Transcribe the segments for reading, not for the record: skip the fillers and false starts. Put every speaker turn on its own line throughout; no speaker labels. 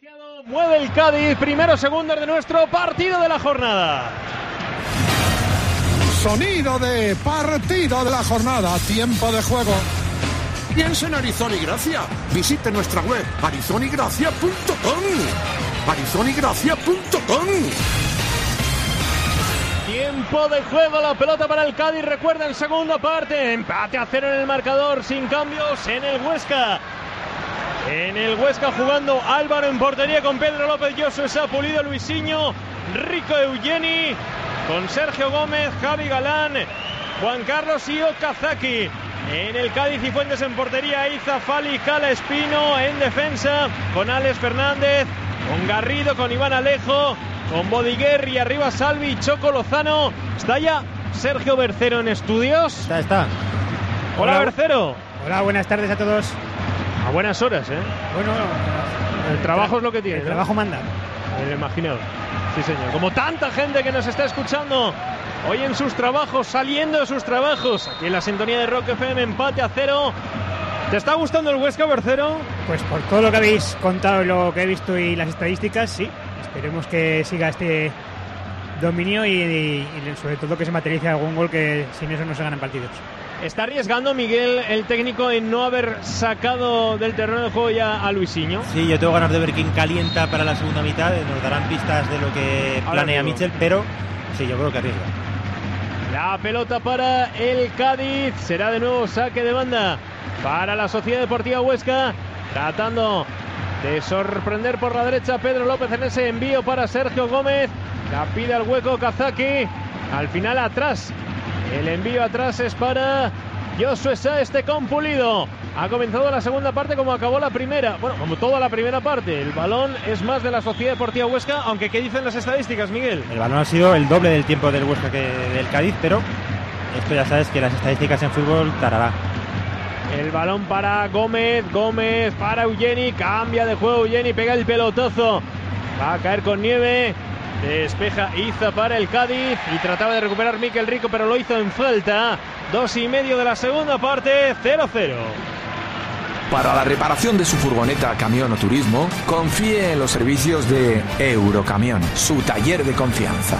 Mueve el Cádiz, primero segundo de nuestro partido de la jornada.
Sonido de partido de la jornada, tiempo de juego.
Piensa en Arizona y Gracia. Visite nuestra web arizonigracia.com. arizonigracia.com.
Tiempo de juego, la pelota para el Cádiz, recuerda en segunda parte, empate a 0 en el marcador, sin cambios en el Huesca. En el Huesca jugando Álvaro en portería con Pedro López, Josué Sá, Pulido, Luisinho, Rico Eugeni, con Sergio Gómez, Javi Galán, Juan Carlos y Okazaki. En el Cádiz y Fuentes en portería, Iza, Fali, Cala, Espino en defensa, con Alex Fernández, con Garrido, con Iván Alejo, con Bodiguer y arriba Salvi y Choco Lozano. Está ya Sergio Bercero en estudios.
Está.
Hola Bercero.
Hola, buenas tardes a todos.
A buenas horas, ¿eh?
Bueno,
el trabajo es lo que tiene.
El trabajo manda.
Me lo imagino. Sí, señor. Como tanta gente que nos está escuchando hoy en sus trabajos, saliendo de sus trabajos. Aquí en la sintonía de Rock FM, empate a 0. ¿Te está gustando el Huesca, Bercero?
Pues por todo lo que habéis contado y lo que he visto y las estadísticas, sí. Esperemos que siga este dominio y sobre todo que se materialice algún gol, que sin eso no se ganan partidos.
¿Está arriesgando Miguel, el técnico, en no haber sacado del terreno de juego ya a Luisinho?
Sí, yo tengo ganas de ver quién calienta para la segunda mitad. Nos darán pistas de lo que planea Michel, pero sí, yo creo que arriesga.
La pelota para el Cádiz. Será de nuevo saque de banda para la Sociedad Deportiva Huesca, tratando de sorprender por la derecha Pedro López en ese envío para Sergio Gómez. La pide al hueco Kazaki. Al final atrás. El envío atrás es para Josué Sá, con Pulido. Ha comenzado la segunda parte como acabó la primera. Bueno, como toda la primera parte. El balón es más de la Sociedad Deportiva Huesca, aunque ¿qué dicen las estadísticas, Miguel?
El balón ha sido el doble del tiempo del Huesca que del Cádiz, pero esto ya sabes que las estadísticas en fútbol tarará.
El balón para Gómez para Eugeni, cambia de juego Eugeni, pega el pelotazo. Va a caer con nieve. Despeja Iza para el Cádiz y trataba de recuperar Mikel Rico, pero lo hizo en falta. 2:30 de la segunda parte, 0-0.
Para la reparación de su furgoneta, camión o turismo, confíe en los servicios de Eurocamión, su taller de confianza.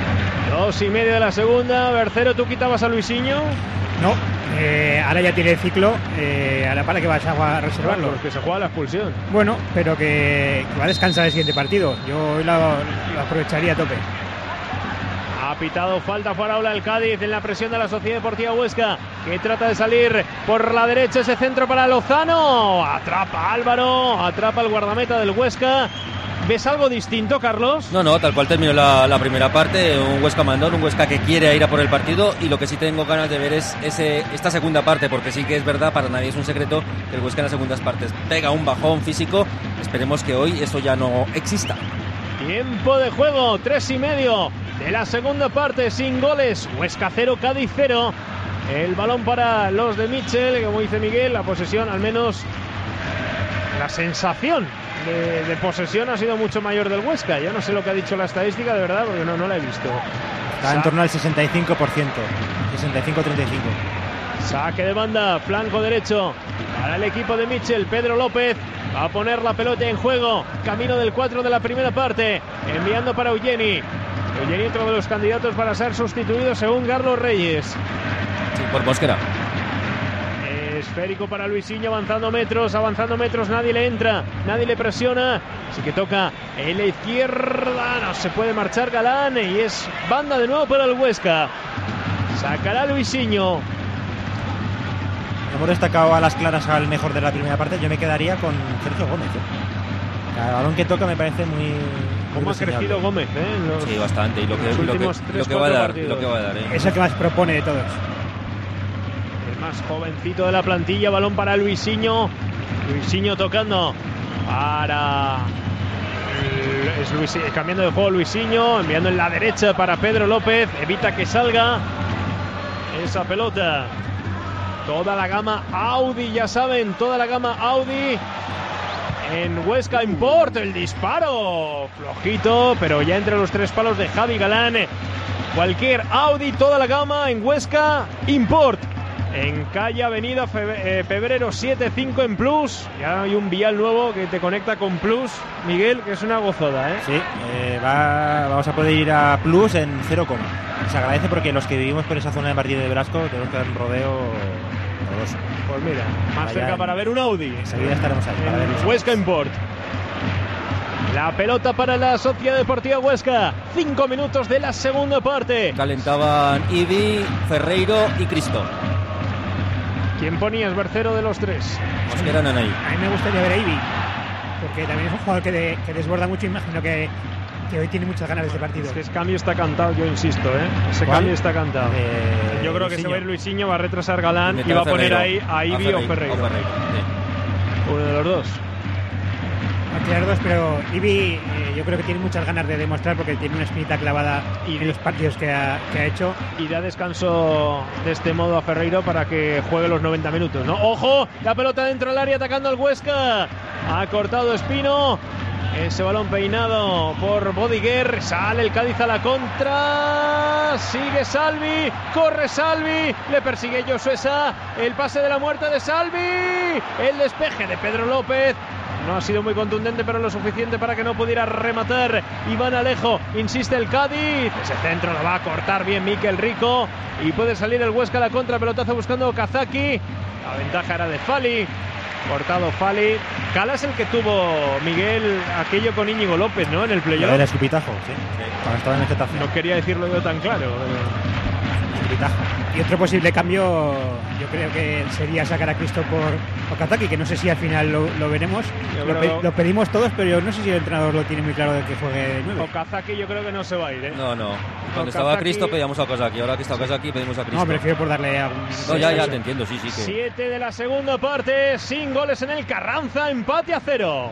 2:30 de la segunda. Bercero, ¿tú quitabas a Luisinho?
No, ahora ya tiene el ciclo. Ahora para que vas a reservarlo.
Porque se juega la expulsión.
Bueno, pero que va a descansar el siguiente partido. Yo hoy lo aprovecharía a tope.
Ha pitado falta fuera aula el Cádiz en la presión de la Sociedad Deportiva Huesca, que trata de salir por la derecha, ese centro para Lozano. Atrapa Álvaro, atrapa el guardameta del Huesca. ¿Ves algo distinto, Carlos?
No, tal cual terminó la primera parte. Un Huesca mandón, un Huesca que quiere ir a por el partido, y lo que sí tengo ganas de ver es esta segunda parte, porque sí que es verdad, para nadie es un secreto que el Huesca en las segundas partes pega un bajón físico. Esperemos que hoy eso ya no exista.
Tiempo de juego, 3:30 de la segunda parte, sin goles. Huesca 0, Cádiz 0. El balón para los de Michel, como dice Miguel, la posesión, al menos la sensación de posesión ha sido mucho mayor del Huesca. Yo no sé lo que ha dicho la estadística, de verdad, porque no la he visto.
Está en torno al 65%, 65-35.
Saque de banda, flanco derecho para el equipo de Michel. Pedro López va a poner la pelota en juego, camino del 4 de la primera parte, enviando para Eugeni. Eugeni, otro de los candidatos para ser sustituido según Carlos Reyes.
Sí, por Mosquera.
Esférico para Luisinho, avanzando metros, nadie le entra, nadie le presiona, así que toca en la izquierda, no se puede marchar Galán, y es banda de nuevo para el Huesca. Sacará Luisinho.
Hemos destacado a las claras al mejor de la primera parte. Yo me quedaría con Sergio Gómez. Cada balón que toca me parece muy...
¿Cómo ha crecido Gómez?
Sí, bastante, y lo que va a dar.
Es el que más propone de todos.
Más jovencito de la plantilla, balón para Luisinho tocando para cambiando de juego Luisinho, enviando en la derecha para Pedro López, evita que salga esa pelota. Toda la gama Audi, ya saben, toda la gama Audi en Huesca Import. El disparo flojito, pero ya entre los tres palos de Javi Galán. Cualquier Audi, toda la gama en Huesca Import. en calle Avenida Febrero 75 en Plus. Ya hay un vial nuevo que te conecta con Plus, Miguel, que es una gozada, ¿eh?
Sí, vamos a poder ir a Plus en 0, se agradece porque los que vivimos por esa zona de Martín de Velasco tenemos que dar un rodeo horroroso.
Pues mira, más cerca para ver un Audi.
Enseguida estaremos ahí para ver un
Huesca Import. La pelota para la Sociedad Deportiva Huesca. 5 minutos de la segunda parte.
Calentaban Ibi, Ferreiro y Cristo.
¿Quién ponías, Bercero, de los tres?
Mosquera, Nanay.
A mí me gustaría ver a Ibi, porque también es un jugador que desborda mucho. Imagino que hoy tiene muchas ganas de este partido.
Es que ese cambio está cantado, yo insisto, ¿eh? Ese cambio está cantado. Yo creo que se va a ir Luisinho, va a retrasar Galán y va a poner ahí a Ibi o Ferreiro. Sí. Uno de los dos.
Los dos, pero Ibi yo creo que tiene muchas ganas de demostrar porque tiene una espinita clavada en los partidos que ha hecho.
Y da descanso de este modo a Ferreiro para que juegue los 90 minutos, ¿no? ¡Ojo! La pelota dentro del área atacando al Huesca. Ha cortado Espino. Ese balón peinado por Bodiguer. Sale el Cádiz a la contra. Sigue Salvi. Corre Salvi. Le persigue Josué Sá. El pase de la muerte de Salvi. El despeje de Pedro López. No ha sido muy contundente, pero lo suficiente para que no pudiera rematar Iván Alejo. Insiste el Cádiz. Ese centro lo va a cortar bien Mikel Rico. Y puede salir el Huesca a la contra. Pelotazo buscando Kazaki. La ventaja era de Fali. Cortado Fali. Cala es el que tuvo, Miguel, aquello con Íñigo López, ¿no? En el playoff.
Era escupitajo, sí. Cuando estaba en el Getafe.
No quería decirlo yo tan claro.
Escupitajo. Y otro posible cambio, yo creo que sería sacar a Cristo por Okazaki, que no sé si al final lo veremos. Lo pedimos todos, pero yo no sé si el entrenador lo tiene muy claro de que juegue de 9.
Okazaki yo creo que no se va a ir, ¿eh?
No. Cuando estaba Cristo pedíamos a Okazaki, ahora que está Okazaki pedimos a Cristo.
No, prefiero por darle algún...
No, ya te entiendo, sí.
7 de la segunda parte, sin goles en el Carranza, empate a 0.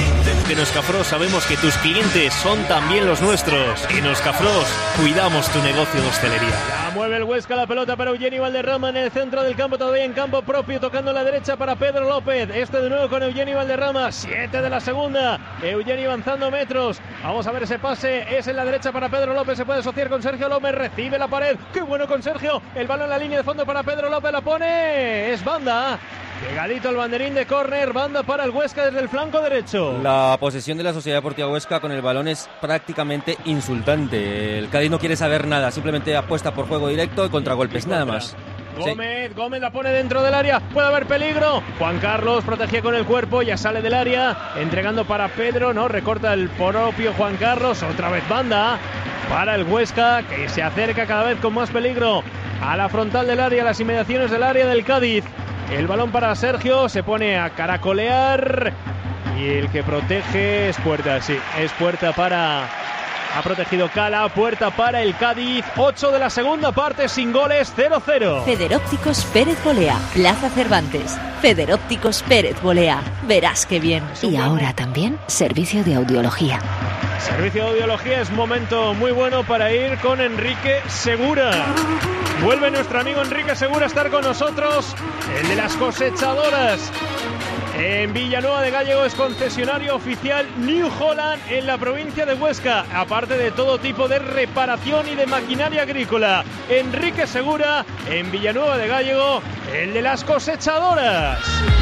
En Oscafros sabemos que tus clientes son también los nuestros. En Oscafros cuidamos tu negocio de hostelería.
La mueve el Huesca, la pelota para Eugeni Valderrama en el centro del campo, todavía en campo propio, tocando la derecha para Pedro López. De nuevo con Eugeni Valderrama, 7 de la segunda. Eugeni avanzando metros. Vamos a ver ese pase, es en la derecha para Pedro López, se puede asociar con Sergio López, recibe la pared. ¡Qué bueno con Sergio! El balón en la línea de fondo para Pedro López, la pone. Es banda. Pegadito el banderín de córner, banda para el Huesca desde el flanco derecho.
La posesión de la Sociedad Deportiva Huesca con el balón es prácticamente insultante. El Cádiz no quiere saber nada, simplemente apuesta por juego directo y contragolpes, nada más.
Gómez la pone dentro del área, puede haber peligro. Juan Carlos protegía con el cuerpo, ya sale del área, entregando para Pedro, no, recorta el propio Juan Carlos, otra vez banda para el Huesca, que se acerca cada vez con más peligro a la frontal del área, a las inmediaciones del área del Cádiz. El balón para Sergio, se pone a caracolear y el que protege es Puerta, sí, es Puerta para... Ha protegido Cala, Puerta para el Cádiz, 8 de la segunda parte, sin goles, 0-0.
Federópticos Pérez Bolea, Plaza Cervantes. Federópticos Pérez Bolea, verás qué bien. Y ahora también servicio de audiología.
Servicio de audiología, es momento muy bueno para ir con Enrique Segura. Vuelve nuestro amigo Enrique Segura a estar con nosotros, el de las cosechadoras. En Villanueva de Gállego es concesionario oficial New Holland en la provincia de Huesca, aparte de todo tipo de reparación y de maquinaria agrícola. Enrique Segura en Villanueva de Gállego, el de las cosechadoras.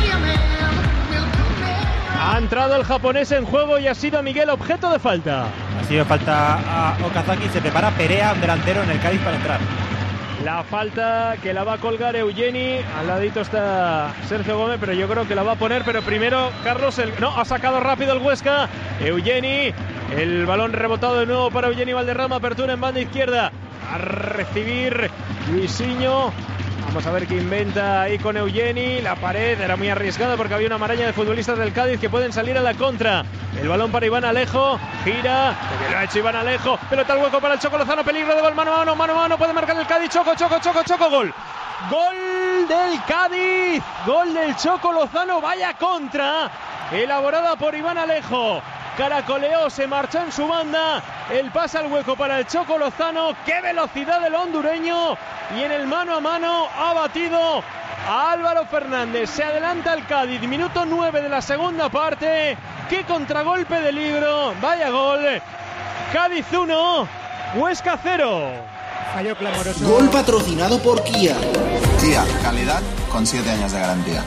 Ha entrado el japonés en juego y ha sido Miguel objeto de falta.
Ha sido falta a Okazaki, se prepara Perea, un delantero en el Cádiz para entrar.
La falta que la va a colgar Eugeni, al ladito está Sergio Gómez, pero yo creo que la va a poner, pero primero Carlos, ha sacado rápido el Huesca, Eugeni, el balón rebotado de nuevo para Eugeni Valderrama, apertura en banda izquierda, a recibir Luisinho. Vamos a ver qué inventa ahí con Eugeni. La pared era muy arriesgada porque había una maraña de futbolistas del Cádiz que pueden salir a la contra. El balón para Iván Alejo. Gira. Que lo ha hecho Iván Alejo. Pelota al hueco para el Choco Lozano. Peligro de gol. Mano a mano. Puede marcar el Cádiz. Choco. Gol. Gol del Cádiz. Gol del Choco Lozano. Vaya contra. Elaborada por Iván Alejo. Caracoleó, se marchó en su banda. El pase al hueco para el Choco Lozano. ¡Qué velocidad del hondureño! Y en el mano a mano ha batido a Álvaro Fernández. Se adelanta el Cádiz. Minuto 9 de la segunda parte. ¡Qué contragolpe de Libro! ¡Vaya gol! Cádiz 1, Huesca 0.
Fallo clamoroso.
Gol patrocinado por Kia. Kia, calidad con 7 años de garantía.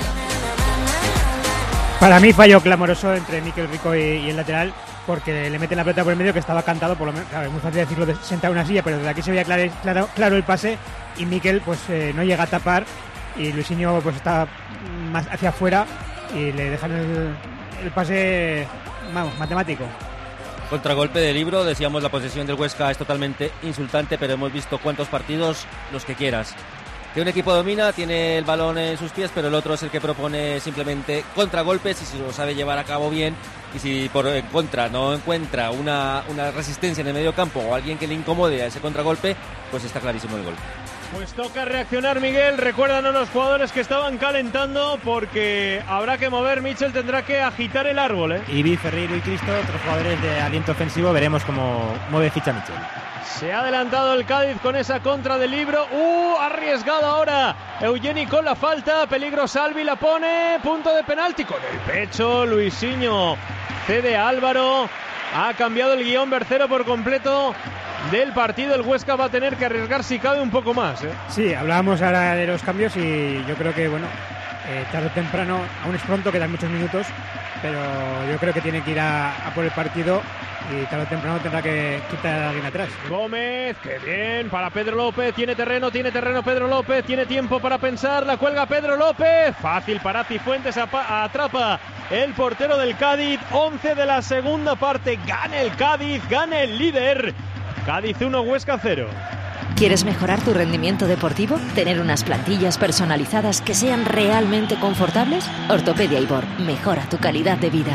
Para mí fallo clamoroso entre Mikel Rico y el lateral, porque le meten la pelota por el medio, que estaba cantado, por lo menos, claro, es muy fácil decirlo sentado en una silla, pero desde aquí se veía claro el pase, y Mikel pues no llega a tapar, y Luisinho pues está más hacia afuera y le dejan el pase, vamos, matemático.
Contragolpe de Libro, decíamos la posesión del Huesca es totalmente insultante, pero hemos visto cuántos partidos, los que quieras. Que un equipo domina, tiene el balón en sus pies, pero el otro es el que propone simplemente contragolpes y si lo sabe llevar a cabo bien. Y si por contra no encuentra una resistencia en el medio campo o alguien que le incomode a ese contragolpe, pues está clarísimo el gol.
Pues toca reaccionar, Miguel. Recuérdanos los jugadores que estaban calentando, porque habrá que mover. Mitchell tendrá que agitar el árbol, ¿eh?
Ibi, Ferreiro y Cristo, otros jugadores de aliento ofensivo. Veremos cómo mueve ficha Mitchell.
Se ha adelantado el Cádiz con esa contra del Libro. Arriesgado ahora Eugeni con la falta. Peligro Salvi, la pone. Punto de penalti con el pecho. Luisinho cede a Álvaro. Ha cambiado el guión Bercero por completo del partido. El Huesca va a tener que arriesgar si cabe un poco más, ¿eh?
Sí, hablábamos ahora de los cambios y yo creo que, bueno, tarde o temprano, aún es pronto, quedan muchos minutos, pero yo creo que tiene que ir a por el partido y tarde o temprano tendrá que quitar a alguien atrás.
Gómez, qué bien, para Pedro López, tiene terreno Pedro López, tiene tiempo para pensar, la cuelga Pedro López, fácil para Cifuentes, atrapa el portero del Cádiz. 11 de la segunda parte, gana el Cádiz, gana el líder. Cádiz 1, Huesca 0.
¿Quieres mejorar tu rendimiento deportivo? ¿Tener unas plantillas personalizadas que sean realmente confortables? Ortopedia Ibor, mejora tu calidad de vida.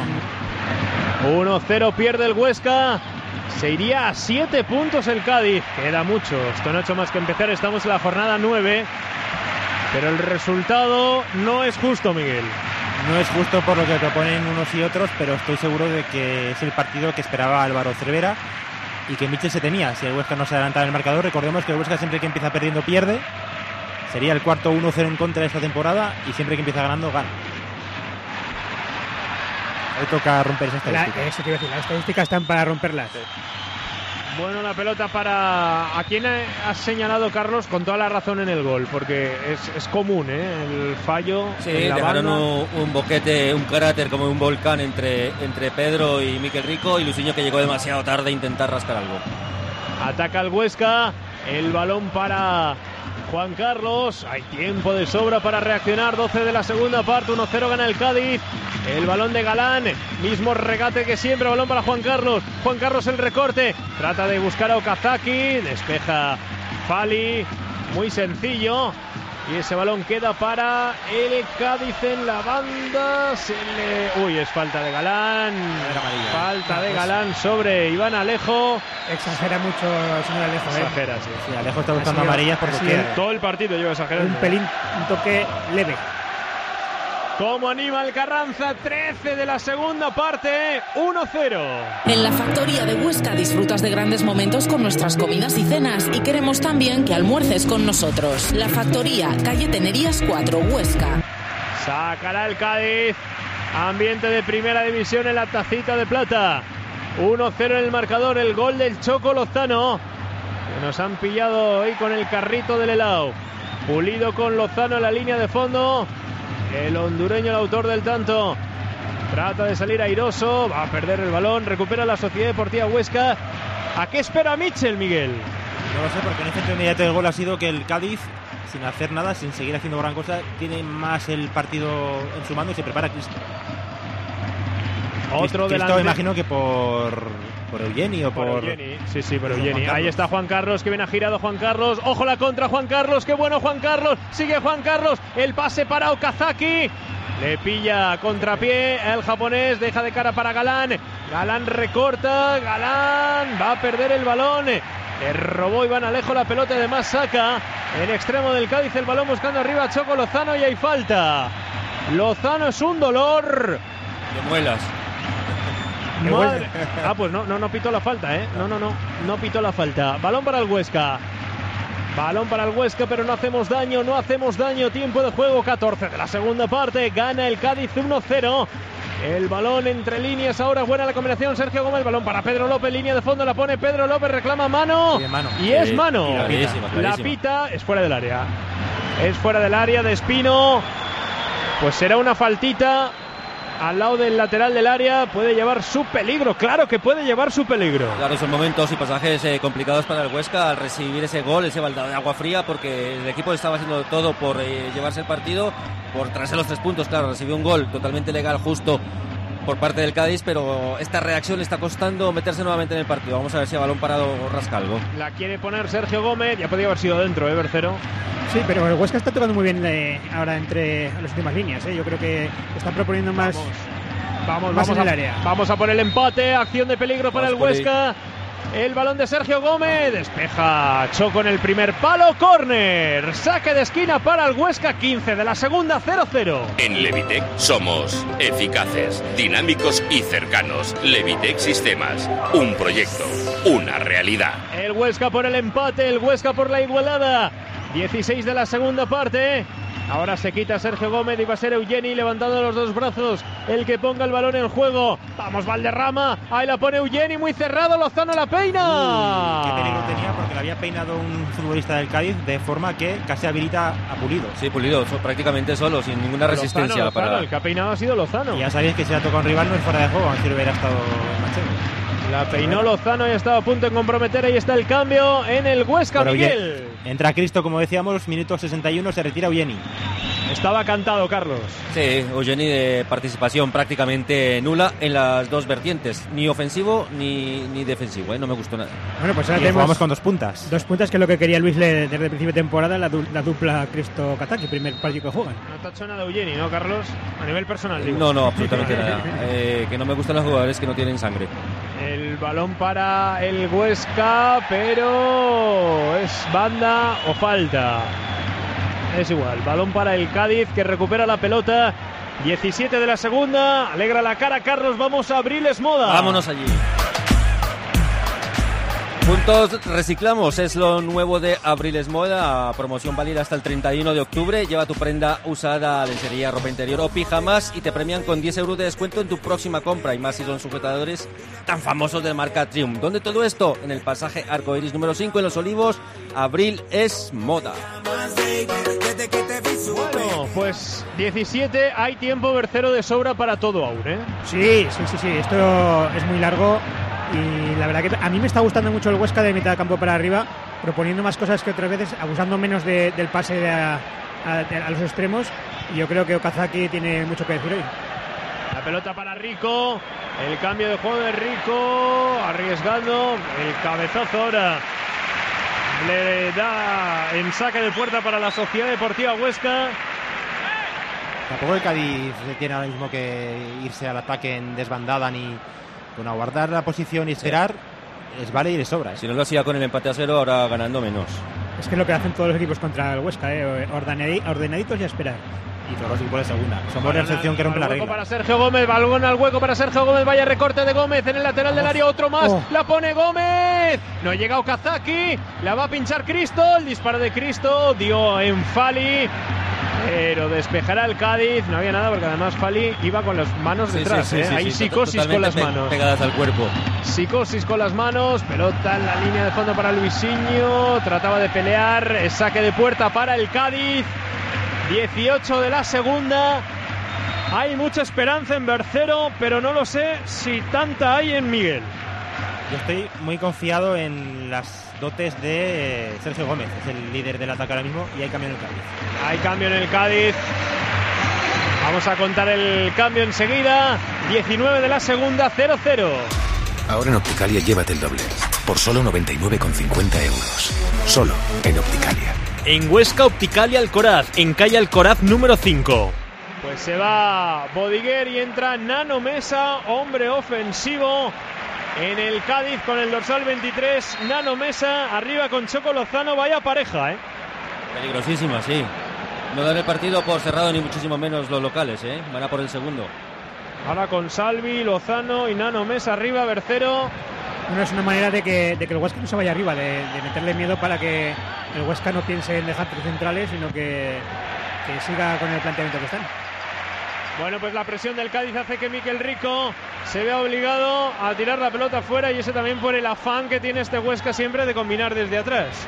1-0 pierde el Huesca. Se iría a 7 puntos el Cádiz. Queda mucho, esto no ha hecho más que empezar. Estamos en la jornada 9. Pero el resultado no es justo, Miguel.
No es justo por lo que proponen unos y otros, pero estoy seguro de que es el partido que esperaba Álvaro Cervera y que Mitchell se temía. Si el Huesca no se adelantaba en el marcador, recordemos que el Huesca siempre que empieza perdiendo pierde. Sería el cuarto 1-0 en contra de esta temporada y siempre que empieza ganando gana. Hoy toca romper esa estadística.
Eso te iba a decir, las estadísticas están para romperlas.
Bueno, la pelota para... ¿A quién has señalado, Carlos? Con toda la razón en el gol, porque es común, ¿eh? El fallo.
Sí,
en la
dejaron
banda.
un boquete, un cráter como un volcán entre Pedro y Mikel Rico, y Luisinho, que llegó demasiado tarde a intentar rascar algo.
Ataca el Huesca, el balón para Juan Carlos, hay tiempo de sobra para reaccionar. 12 de la segunda parte, 1-0 gana el Cádiz. El balón de Galán, mismo regate que siempre, balón para Juan Carlos. Juan Carlos el recorte, trata de buscar a Okazaki, despeja Fali, muy sencillo. Y ese balón queda para el Cádiz en la banda. Uy, es falta de Galán. Falta de Galán sobre Iván Alejo.
Exagera mucho el señor Alejo.
Exagera, sí.
Sí, Alejo está buscando amarillas por doquier.
Todo el partido lleva exagerando.
Un pelín, un toque leve.
Como anima el Carranza, 13 de la segunda parte, 1-0.
En la factoría de Huesca disfrutas de grandes momentos con nuestras comidas y cenas y queremos también que almuerces con nosotros. La factoría, calle Tenerías 4, Huesca.
Sacará el Cádiz, ambiente de primera división en la tacita de plata. 1-0 en el marcador, el gol del Choco Lozano, que nos han pillado hoy con el carrito del helado. Pulido con Lozano en la línea de fondo. El hondureño, el autor del tanto, trata de salir airoso, va a perder el balón, recupera la Sociedad Deportiva Huesca. ¿A qué espera Mitchell, Miguel?
No lo sé, porque en efecto inmediato del gol ha sido que el Cádiz, sin hacer nada, sin seguir haciendo gran cosa, tiene más el partido en su mano y se prepara Cristo.
Otro
Cristo, imagino que por Eugeni o por
Eugeni. Sí, por Eugeni. Ahí está Juan Carlos, que viene a girado Juan Carlos. Ojo la contra, Juan Carlos, qué bueno Juan Carlos. Sigue Juan Carlos, el pase para Okazaki. Le pilla a contrapié el japonés, deja de cara para Galán. Galán recorta, Galán va a perder el balón. Le robó Iván Alejo la pelota, además saca en extremo del Cádiz el balón buscando arriba a Choco Lozano y hay falta. Lozano es un dolor.
De muelas.
Madre. Pues no pitó la falta, ¿eh? No pitó la falta. Balón para el Huesca. Balón para el Huesca, pero no hacemos daño. Tiempo de juego, 14 de la segunda parte. Gana el Cádiz 1-0. El balón entre líneas, ahora buena la combinación. Sergio Gómez, balón para Pedro López, línea de fondo, la pone Pedro López, reclama mano. Y es mano.
Clarísima.
La pita, es fuera del área. es fuera del área de Espino. Pues será una faltita al lado del lateral del área. Puede llevar su peligro, claro que puede llevar su peligro.
Claro, son momentos y pasajes complicados para el Huesca al recibir ese gol, ese baldado de agua fría, porque el equipo estaba haciendo todo por llevarse el partido, por traerse los 3 puntos. Claro, recibió un gol totalmente legal, justo por parte del Cádiz, pero esta reacción le está costando meterse nuevamente en el partido. Vamos a ver si a balón parado rasca algo.
La quiere poner Sergio Gómez, ya podía haber sido dentro, Bercero.
Sí, pero el Huesca está tocando muy bien ahora entre las últimas líneas. Yo creo que está proponiendo más.
Vamos
en el área.
Vamos a por el empate, acción de peligro para el Huesca. El balón de Sergio Gómez, despeja Choco en el primer palo, córner, saque de esquina para el Huesca, 15 de la segunda, 0-0.
En Levitec somos eficaces, dinámicos y cercanos. Levitec Sistemas, un proyecto, una realidad.
El Huesca por el empate, el Huesca por la igualada, 16 de la segunda parte. Ahora se quita Sergio Gómez y va a ser Eugeni levantando los 2 brazos el que ponga el balón en juego. Vamos Valderrama, ahí la pone Eugeni, muy cerrado, Lozano la peina.
Qué peligro tenía, porque le había peinado un futbolista del Cádiz de forma que casi habilita a Pulido.
Sí, Pulido, prácticamente solo, sin ninguna resistencia.
Lozano, el que ha peinado ha sido Lozano.
Y ya sabéis que si ha tocado un rival no es fuera de juego, aunque hubiera estado Manchego.
La peinó Lozano y estaba a punto de comprometer. Ahí está el cambio en el Huesca,
pero
Miguel.
Entra Cristo, como decíamos, minuto 61, se retira Eugeni.
Estaba cantado, Carlos.
Sí, Eugeni de participación prácticamente nula en las 2 vertientes. Ni ofensivo ni defensivo, no me gustó nada.
Bueno, pues ahora
jugamos con 2 puntas.
2 puntas, que es lo que quería Luis desde el principio de temporada, la dupla Cristo-Kataki, primer partido que juegan.
No te ha hecho nada Eugeni, ¿no, Carlos? A nivel personal, digo.
No, absolutamente nada. Que no me gustan los jugadores que no tienen sangre.
El balón para el Huesca, pero es banda o falta. Es igual, balón para el Cádiz, que recupera la pelota. 17 de la segunda, alegra la cara Carlos, vamos a Abriles Moda.
Vámonos allí. Puntos reciclamos, es lo nuevo de Abriles Moda, promoción válida hasta el 31 de octubre. Lleva tu prenda usada, lencería, ropa interior o pijamas y te premian con 10 euros de descuento en tu próxima compra, y más si son sujetadores tan famosos de marca Triumph. ¿Dónde todo esto? En el pasaje Arcoiris número 5 en Los Olivos. Abril es moda.
Bueno, pues 17, hay tiempo, Bercero, de sobra para todo aún, ¿eh?
Sí, esto es muy largo. Y la verdad que a mí me está gustando mucho el Huesca de mitad de campo para arriba, proponiendo más cosas que otras veces, abusando menos del pase a los extremos. Y yo creo que Okazaki tiene mucho que decir hoy.
La pelota para Rico, el cambio de juego de Rico, arriesgando, el cabezazo ahora le da en saque de puerta para la Sociedad Deportiva Huesca.
Tampoco el Cádiz tiene ahora mismo que irse al ataque en desbandada ni con aguardar la posición y esperar. Les vale y les sobra.
Si no lo hacía con el empate a 0, ahora ganando menos.
Es que es lo que hacen todos los equipos contra el Huesca, ordenaditos y a esperar.
Y todos los equipos de segunda. Somos la excepción que rompe la regla.
Para Sergio Gómez, balón al hueco para Sergio Gómez, vaya recorte de Gómez en el lateral del área, otro más, la pone Gómez, no llega Okazaki, la va a pinchar Cristo, el disparo de Cristo dio en Fali, pero despejará el Cádiz, no había nada porque además Fali iba con las manos detrás, hay psicosis con las manos.
Pegadas al cuerpo.
Psicosis con las manos, pelota en la línea de fondo para Luisinho, trataba de pelear, saque de puerta para el Cádiz. 18 de la segunda. Hay mucha esperanza en Bercero, pero no lo sé si tanta hay en Miguel.
Yo estoy muy confiado en las dotes de Sergio Gómez, es el líder del ataque ahora mismo, y hay cambio en el Cádiz.
Hay cambio en el Cádiz. Vamos a contar el cambio enseguida. 19 de la segunda, 0-0.
Ahora en Opticalia llévate el doble, por solo 99,50 euros. Solo en Opticalia.
En Huesca, Opticalia Alcoraz, en calle Alcoraz número 5.
Pues se va Bodiguer y entra Nano Mesa, hombre ofensivo en el Cádiz con el dorsal 23. Nano Mesa arriba con Choco Lozano, vaya pareja, ¿eh?
Peligrosísima, sí. No dan el partido por cerrado ni muchísimo menos los locales, ¿eh? Van a por el segundo.
Ahora con Salvi, Lozano y Nano Mesa arriba, Bercero.
No es una manera de que el Huesca no se vaya arriba, de meterle miedo para que el Huesca no piense en dejar tres centrales, sino que siga con el planteamiento que están.
Bueno, pues la presión del Cádiz hace que Miquel Rico se vea obligado a tirar la pelota fuera, y eso también por el afán que tiene este Huesca siempre de combinar desde atrás.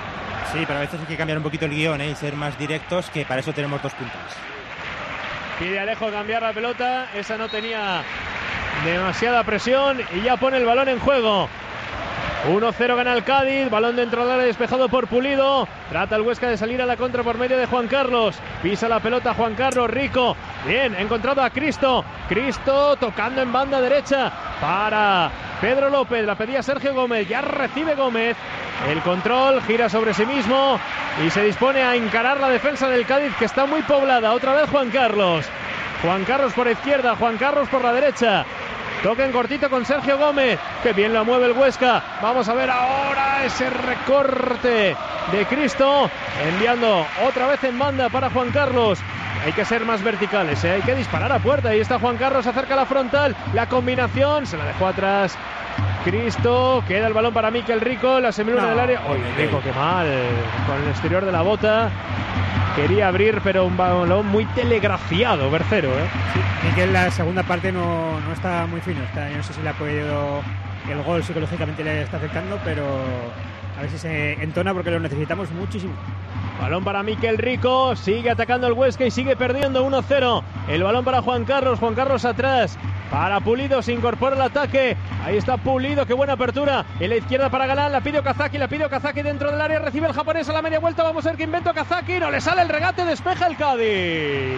Sí, pero a veces hay que cambiar un poquito el guión y ser más directos, que para eso tenemos 2 puntos.
Pide Alejo cambiar la pelota, esa no tenía demasiada presión y ya pone el balón en juego. 1-0 gana el Cádiz, balón dentro del área despejado por Pulido. Trata el Huesca de salir a la contra por medio de Juan Carlos. Pisa la pelota Juan Carlos, Rico. Bien, ha encontrado a Cristo. Cristo tocando en banda derecha para Pedro López. La pedía Sergio Gómez, ya recibe Gómez. El control, gira sobre sí mismo y se dispone a encarar la defensa del Cádiz, que está muy poblada. Otra vez Juan Carlos. Juan Carlos por izquierda, Juan Carlos por la derecha. Toca en cortito con Sergio Gómez. Que bien la mueve el Huesca. Vamos a ver ahora ese recorte de Cristo. Enviando otra vez en banda para Juan Carlos. Hay que ser más verticales, hay que disparar a puerta. Ahí está Juan Carlos, acerca la frontal. La combinación, se la dejó atrás Cristo. Queda el balón para Mikel Rico. La semiluna del área. ¡Uy, Rico, qué mal! Con el exterior de la bota. Quería abrir, pero un balón muy telegrafiado, Bercero,
Sí, Mikel, la segunda parte no está muy fino. Yo no sé si le ha podido... El gol psicológicamente le está afectando, pero a ver si se entona porque lo necesitamos muchísimo.
Balón para Mikel Rico, sigue atacando el Huesca y sigue perdiendo 1-0. El balón para Juan Carlos atrás. Para Pulido, se incorpora el ataque. Ahí está Pulido, qué buena apertura. En la izquierda para Galán, la pide Okazaki dentro del área, recibe el japonés a la media vuelta. Vamos a ver qué inventa Okazaki. No le sale el regate, despeja el Cádiz.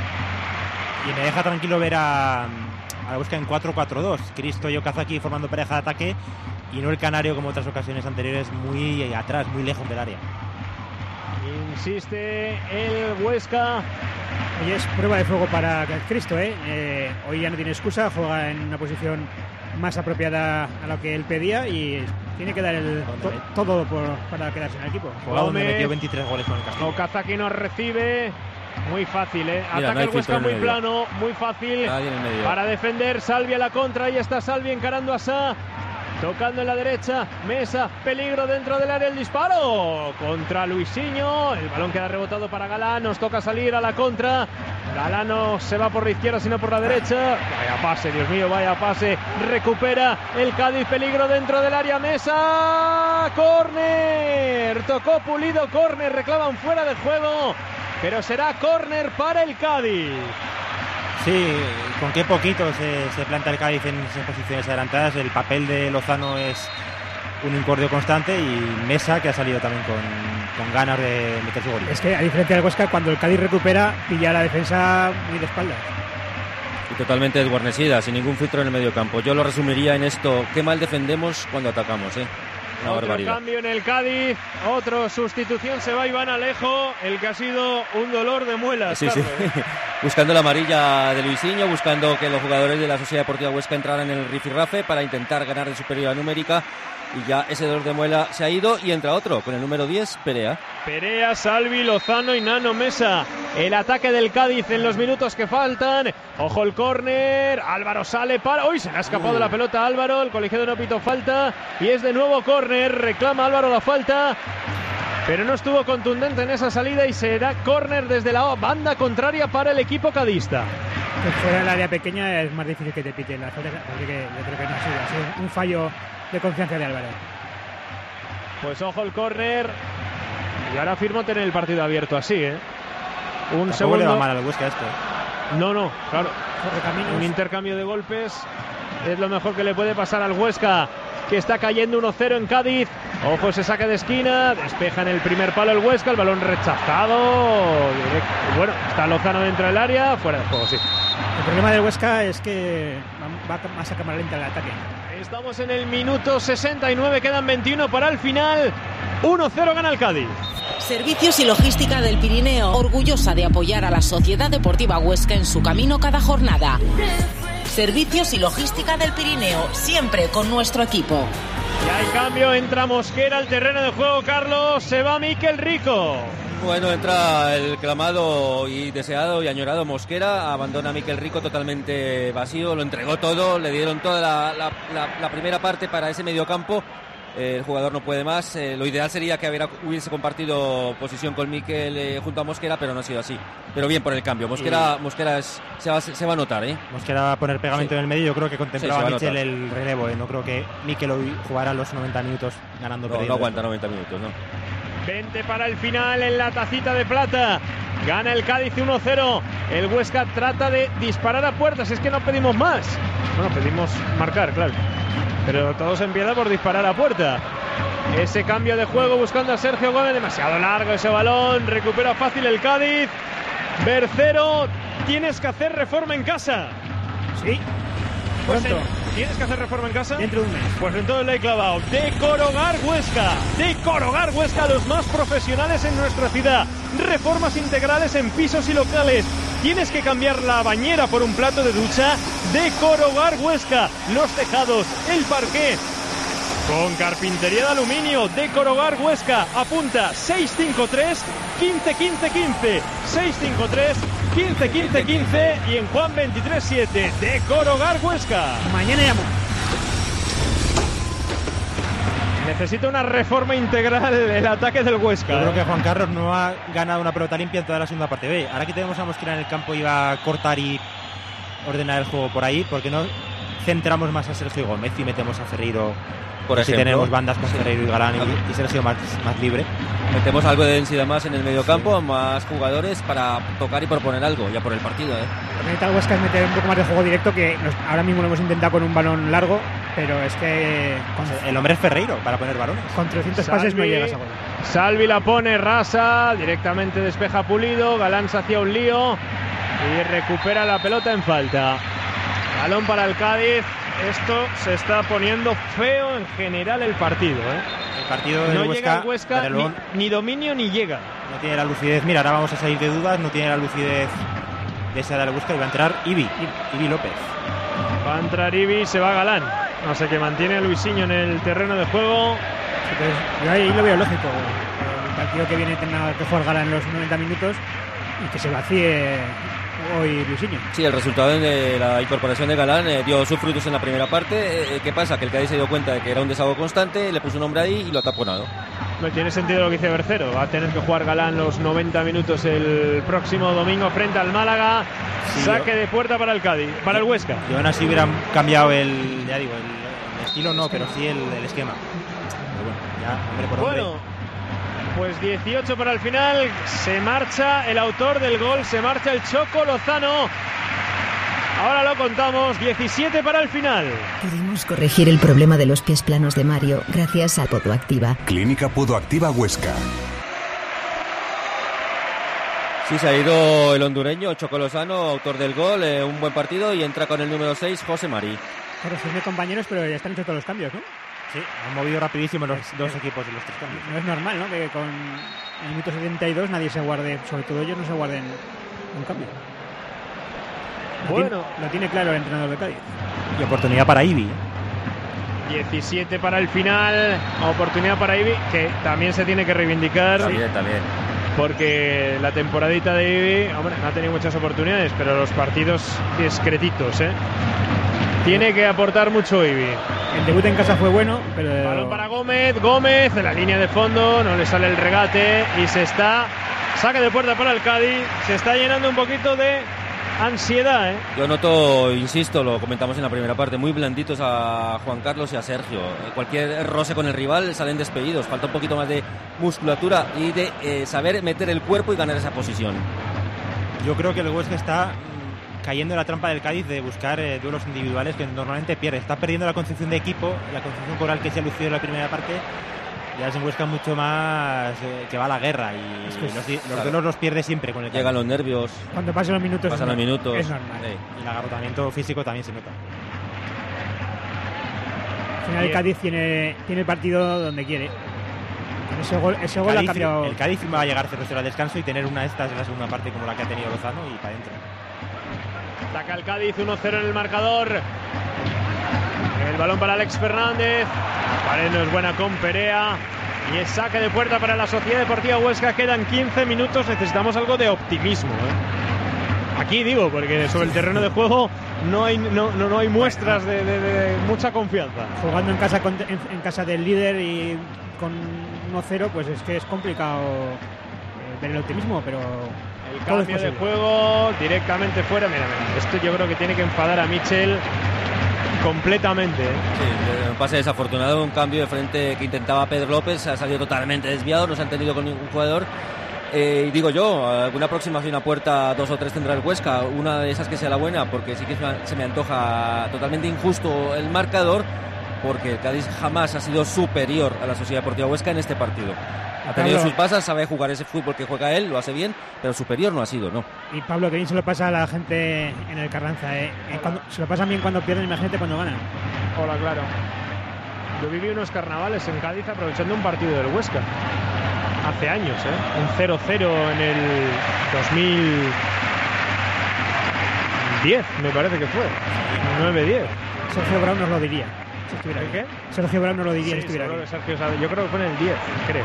Y me deja tranquilo ver a Huesca en 4-4-2. Cristo y Okazaki formando pareja de ataque y no el Canario como otras ocasiones anteriores, muy atrás, muy lejos del área.
Insiste el Huesca.
Hoy es prueba de fuego para Cristo, hoy ya no tiene excusa, juega en una posición más apropiada a lo que él pedía y tiene que dar todo para quedarse en el equipo.
Juega donde metió 23 goles con el Castillo.
Okazaki nos recibe. Muy fácil, Ataca el Huesca muy plano, muy fácil para defender. Salvi a la contra, ahí está Salvi encarando a Sá. Tocando en la derecha, Mesa, peligro dentro del área, el disparo contra Luisinho, el balón queda rebotado para Galán, nos toca salir a la contra. Galán no se va por la izquierda sino por la derecha. Vaya pase, Dios mío, vaya pase. Recupera el Cádiz, peligro dentro del área, Mesa, córner, tocó Pulido, córner, reclaman fuera de juego, pero será córner para el Cádiz.
Sí, con qué poquito se planta el Cádiz en esas posiciones adelantadas. El papel de Lozano es un incordio constante y Mesa, que ha salido también con ganas de meter su gol.
Es que a diferencia del Huesca, cuando el Cádiz recupera, pilla la defensa muy de espaldas.
Y totalmente desguarnecida, sin ningún filtro en el medio campo. Yo lo resumiría en esto: qué mal defendemos cuando atacamos, Una
otro
barbaridad.
Cambio en el Cádiz, otra sustitución, se va Iván Alejo, el que ha sido un dolor de muelas.
Sí, sí. Buscando la amarilla de Luisinho, buscando que los jugadores de la Sociedad Deportiva Huesca entraran en el rifirrafe para intentar ganar de superioridad numérica, y ya ese dolor de muela se ha ido y entra otro, con el número 10, Perea.
Perea, Salvi, Lozano y Nano Mesa. El ataque del Cádiz en los minutos que faltan. Ojo el córner, Álvaro sale para... ¡Uy! Se le ha escapado la pelota a Álvaro, el colegiado no pitó falta y es de nuevo córner, reclama Álvaro la falta, pero no estuvo contundente en esa salida y será córner desde la banda contraria para el equipo cadista.
Fuera del área pequeña es más difícil que te piten la falta, así que yo creo que no ha sido un fallo de confianza de Álvaro.
Pues ojo el córner y ahora firmo tener el partido abierto así, Un
Tampoco
segundo.
le va mal al Huesca esto.
No, claro. Un intercambio de golpes es lo mejor que le puede pasar al Huesca, que está cayendo 1-0 en Cádiz. Ojo ese saque de esquina, despeja en el primer palo el Huesca, el balón rechazado. Bueno, está Lozano dentro del área, fuera de juego, sí.
El problema del Huesca es que va más a cámara lenta el ataque.
Estamos en el minuto 69, quedan 21 para el final. 1-0 gana el Cádiz.
Servicios y Logística del Pirineo, orgullosa de apoyar a la Sociedad Deportiva Huesca en su camino cada jornada. Servicios y Logística del Pirineo, siempre con nuestro equipo.
Y hay cambio, entra Mosquera al terreno de juego, Carlos, se va Mikel Rico.
Bueno, entra el clamado y deseado y añorado Mosquera, abandona a Mikel Rico totalmente vacío, lo entregó todo, le dieron toda la primera parte para ese mediocampo. El jugador no puede más. Lo ideal sería que hubiese compartido posición con Mikel junto a Mosquera, pero no ha sido así. Pero bien por el cambio. Mosquera se va a notar,
Mosquera va a poner pegamento en el medio. Yo creo que contemplaba a Michel el relevo. No creo que Mikel hoy jugara los 90 minutos ganando.
No aguanta 90 minutos, no.
20 para el final en la tacita de plata. Gana el Cádiz 1-0. El Huesca trata de disparar a puertas. Es que no pedimos más. Bueno, pedimos marcar, claro. Pero todos empiezan por disparar a puerta. Ese cambio de juego buscando a Sergio Gómez. Demasiado largo ese balón. Recupera fácil el Cádiz. Bercero, tienes que hacer reforma en casa.
Sí.
Pronto. ¿Tienes que hacer reforma en casa?
Dentro de un mes.
Pues entonces le he clavado. Decorogar Huesca. Decorogar Huesca, los más profesionales en nuestra ciudad. Reformas integrales en pisos y locales. Tienes que cambiar la bañera por un plato de ducha. Decorogar Huesca. Los tejados, el parqué. Con carpintería de aluminio. Decorogar Huesca. Apunta 653 15 15 15. 653 15 15 15 y en Juan 23-7. Decorogar Huesca.
Mañana llamo.
Necesita una reforma integral el ataque del Huesca.
Yo creo que Juan Carlos no ha ganado una pelota limpia en toda la segunda parte B. Ahora que tenemos a Mosquera en el campo y va a cortar y ordenar el juego por ahí, ¿por qué no centramos más a Sergio Gómez y metemos a Ferreiro? Por ejemplo, si tenemos bandas con Ferreiro y Galán y Sergio más libre.
Metemos algo de densidad más en el mediocampo, más jugadores para tocar y proponer algo ya por el partido.
Lo que necesita el Huesca es meter un poco más de juego directo, que ahora mismo lo hemos intentado con un balón largo, pero es que
el hombre es Ferreiro para poner balones.
Con 300 pases no llegas a gol.
Salvi la pone, rasa, directamente despeja Pulido, Galán se hacía un lío y recupera la pelota en falta. Balón para el Cádiz. Esto se está poniendo feo en general el partido,
El partido del
no
Huesca,
llega el Huesca ni dominio ni llega.
No tiene la lucidez. Mira, ahora vamos a salir de dudas. No tiene la lucidez de esa de la Huesca y va a entrar Ibi López.
Va a entrar Ibi, se va Galán. No sé, que mantiene a Luisinho en el terreno de juego.
Entonces, yo ahí lo veo lógico. El partido que viene tendrá que jugar Galán los 90 minutos y que se vacíe hoy Luisinho.
Sí, el resultado de la incorporación de Galán dio sus frutos en la primera parte. ¿Qué pasa? Que el Cádiz se dio cuenta de que era un desahogo constante, le puso un hombre ahí y lo ha taponado.
No tiene sentido lo que dice Bercero. Va a tener que jugar Galán los 90 minutos el próximo domingo frente al Málaga. Sí, saque de puerta para el Cádiz, para el Huesca.
Yo aún así hubieran cambiado el estilo, no, pero sí el esquema. Pero bueno, ya, hombre por hombre.
Bueno, pues 18 para el final. Se marcha el autor del gol, se marcha el Choco Lozano. Ahora lo contamos, 17 para el final.
Pudimos corregir el problema de los pies planos de Mario gracias a Podoactiva.
Clínica Podoactiva Huesca.
Sí, se ha ido el hondureño, Choco Lozano, autor del gol, un buen partido, y entra con el número 6, José Mari.
Corregirme, compañeros, pero ya están hechos todos los cambios, ¿no?
Sí, han movido rapidísimo los dos equipos de los tres cambios.
No es normal, ¿no? Que con el minuto 72 nadie se guarde, sobre todo ellos no se guarden un cambio.
Bueno,
lo tiene claro el entrenador de Cádiz.
Y oportunidad para Ibi.
17 para el final, oportunidad para Ibi, que también se tiene que reivindicar.
También.
Porque la temporadita de Ibi, hombre, no ha tenido muchas oportunidades, pero los partidos discretitos, Tiene que aportar mucho Ibi.
El debut en casa fue bueno, pero...
Balón para Gómez de la línea de fondo, no le sale el regate y saque de puerta para el Cádiz, se está llenando un poquito de ansiedad,
Yo noto, insisto, lo comentamos en la primera parte, muy blanditos a Juan Carlos y a Sergio. Cualquier roce con el rival salen despedidos. Falta un poquito más de musculatura y de saber meter el cuerpo y ganar esa posición.
Yo creo que el Huesca está cayendo en la trampa del Cádiz de buscar duelos individuales que normalmente pierde. Está perdiendo la concepción de equipo, la concepción coral que se ha lucido en la primera parte. Ya se busca mucho más que va a la guerra y los duelos los pierde siempre con el Cádiz.
Llegan los nervios.
Cuando pasan los minutos.
Es
normal.
Sí. Y el agarrotamiento físico también se nota.
Al final el Cádiz tiene el partido donde quiere. Ese gol ha cambiado.
El Cádiz va a llegar 0-0 al descanso y tener una de estas en la segunda parte como la que ha tenido Lozano y para adentro.
Ataca el Cádiz, 1-0 en el marcador. El balón para Alex Fernández. Pared no es buena con Perea. Y es saque de puerta para la Sociedad Deportiva Huesca. Quedan 15 minutos. Necesitamos algo de optimismo. Aquí digo, porque sobre el terreno de juego no hay muestras de mucha confianza.
Jugando en casa del líder y con 1-0, pues es que es complicado ver el optimismo, pero...
El cambio de juego directamente fuera. Mira, esto yo creo que tiene que enfadar a Michel. completamente.
Sí, un pase desafortunado, un cambio de frente que intentaba Pedro López, ha salido totalmente desviado, no se han tenido con ningún jugador. Y digo yo, alguna aproximación a puerta 2 o 3 tendrá el Huesca, una de esas que sea la buena, porque sí que se me antoja totalmente injusto el marcador, porque el Cádiz jamás ha sido superior a la Sociedad Deportiva Huesca en este partido. Ha tenido sus pasas, sabe jugar ese fútbol que juega él, lo hace bien, pero superior no ha sido, ¿no?
Y Pablo, que bien se lo pasa a la gente en el Carranza, se lo pasan bien cuando pierden, imagínate cuando ganan.
Hola, claro. Yo viví unos carnavales en Cádiz aprovechando un partido del Huesca. Hace años, un 0-0 en el 2010, me parece que fue. 9-10.
Sergio Brown nos lo diría. Si estuviera aquí.
¿Qué?
Sergio Brown nos lo diría si estuviera aquí.
Sergio sabe. Yo creo que fue en el 10, creo.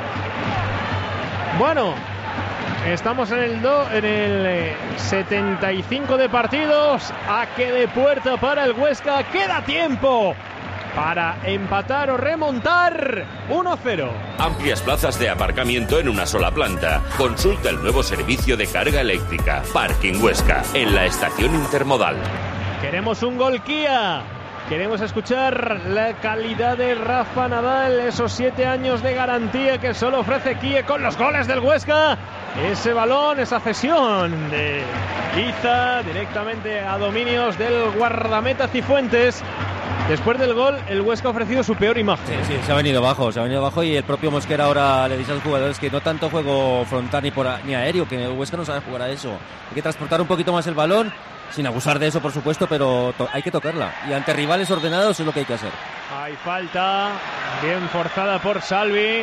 Bueno, estamos en el 75 de partidos. A que de puerta para el Huesca. Queda tiempo para empatar o remontar. 1-0.
Amplias plazas de aparcamiento en una sola planta. Consulta el nuevo servicio de carga eléctrica. Parking Huesca, en la estación intermodal.
Queremos un gol Kia. Queremos escuchar la calidad de Rafa Nadal, esos 7 años de garantía que solo ofrece Kia con los goles del Huesca. Ese balón, esa cesión de Iza directamente a dominios del guardameta Cifuentes. Después del gol, el Huesca ha ofrecido su peor imagen.
Sí, se ha venido bajo y el propio Mosquera ahora le dice a los jugadores que no tanto juego frontal ni aéreo, que el Huesca no sabe jugar a eso. Hay que transportar un poquito más el balón, sin abusar de eso, por supuesto, pero hay que tocarla. Y ante rivales ordenados es lo que hay que hacer.
Hay falta, bien forzada por Salvi.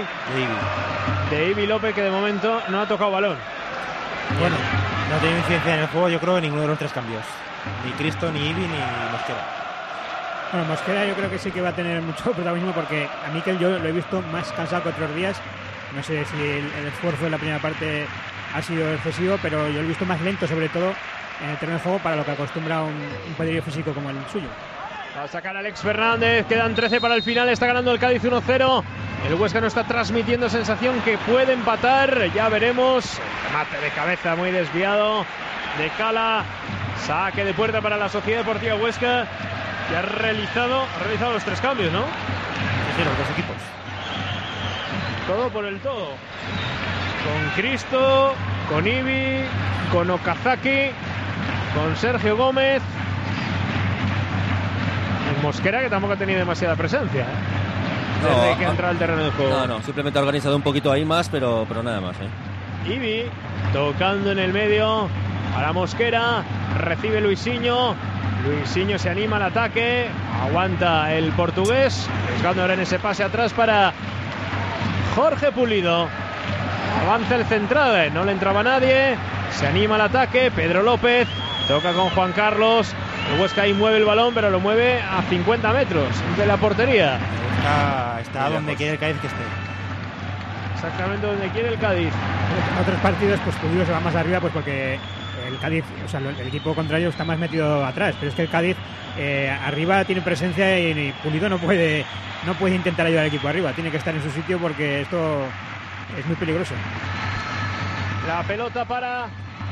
De Ibi López, que de momento no ha tocado balón.
Bueno, no tiene incidencia en el juego, yo creo, ninguno de los 3 cambios. Ni Cristo, ni Ibi, ni Mosquera.
Bueno, Mosquera yo creo que sí que va a tener mucho protagonismo, porque a Mikel yo lo he visto más cansado que otros días. No sé si el esfuerzo en la primera parte ha sido excesivo, pero yo lo he visto más lento, sobre todo en el terreno de juego, para lo que acostumbra un poderío físico como el suyo.
Va a sacar Alex Fernández, quedan 13 para el final, está ganando el Cádiz 1-0. El Huesca no está transmitiendo sensación que puede empatar, ya veremos. Remate de cabeza muy desviado de Cala. Saque de puerta para la Sociedad Deportiva Huesca, que ha realizado los 3 cambios, ¿no?
Sí, los 2 equipos.
Todo por el todo. Con Cristo, con Ibi, con Okazaki, con Sergio Gómez. En Mosquera, que tampoco ha tenido demasiada presencia, desde que entra al terreno de juego.
No, simplemente ha organizado un poquito ahí más, pero nada más,
Ibi tocando en el medio para Mosquera, recibe Luisinho se anima al ataque, aguanta el portugués, buscando ahora en ese pase atrás para Jorge Pulido. Avanza el central, no le entraba nadie, se anima al ataque, Pedro López toca con Juan Carlos. El Huesca ahí mueve el balón, pero lo mueve a 50 metros de la portería.
Está donde quiere el Cádiz que esté.
Exactamente donde quiere el Cádiz.
En otros partidos, pues Pulido se va más arriba, pues porque el Cádiz, o sea, el equipo contrario está más metido atrás, pero es que el Cádiz arriba tiene presencia y Pulido no puede intentar ayudar al equipo arriba, tiene que estar en su sitio porque esto es muy peligroso.
La pelota para...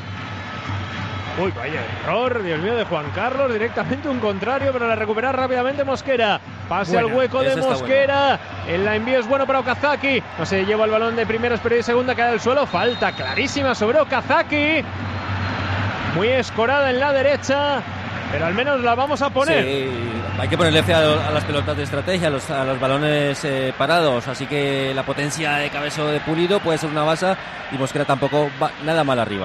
Uy, vaya error, Dios mío, de Juan Carlos, directamente un contrario, pero la recupera rápidamente Mosquera. Pase al hueco de Mosquera, el envío es bueno para Okazaki, no se lleva el balón de primeras, pero de segunda cae al suelo, falta clarísima sobre Okazaki, muy escorada en la derecha, pero al menos la vamos a poner.
Sí, hay que ponerle fe a las pelotas de estrategia, a los balones parados, así que la potencia de cabezo de Pulido puede ser una base y Mosquera tampoco va nada mal arriba.